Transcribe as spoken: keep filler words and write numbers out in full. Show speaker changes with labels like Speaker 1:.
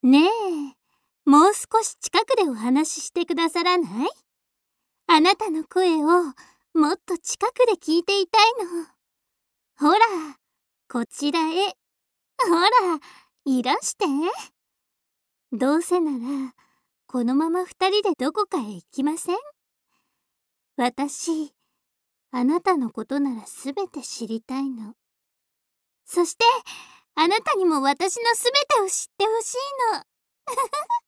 Speaker 1: ねえ、もう少し近くでお話ししてくださらない？あなたの声をもっと近くで聞いていたいの。ほら、こちらへ。ほら、いらして。どうせなら、このまま二人でどこかへ行きません？私、あなたのことならすべて知りたいの。そして、あなたにも私のすべてを知ってほしいの。